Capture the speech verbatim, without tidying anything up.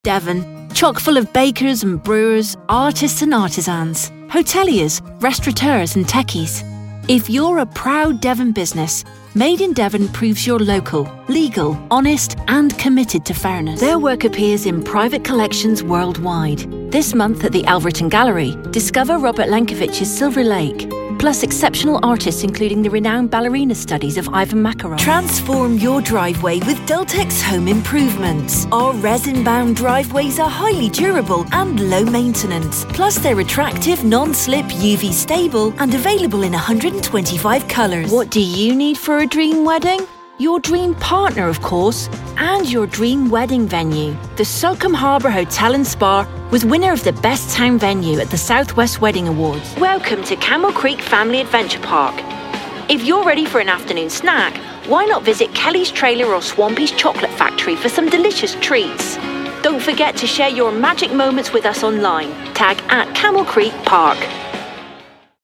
Devon, chock full of bakers and brewers, artists and artisans, hoteliers, restaurateurs and techies. If you're a proud Devon business, Made in Devon proves you're local, legal, honest and committed to fairness. Their work appears in private collections worldwide. This month at the Alverton Gallery, discover Robert Lankovich's Silver Lake, plus exceptional artists including the renowned ballerina studies of Ivan Makarov. Transform your driveway with Deltex Home Improvements. Our resin-bound driveways are highly durable and low maintenance. Plus they're attractive, non-slip, U V stable and available in one hundred twenty-five colours. What do you need for a dream wedding? Your dream partner, of course, and your dream wedding venue. The Sokum Harbour Hotel and Spa was winner of the Best Town Venue at the Southwest Wedding Awards. Welcome to Camel Creek Family Adventure Park. If you're ready for an afternoon snack, why not visit Kelly's Trailer or Swampy's Chocolate Factory for some delicious treats? Don't forget to share your magic moments with us online. Tag at Camel Creek Park.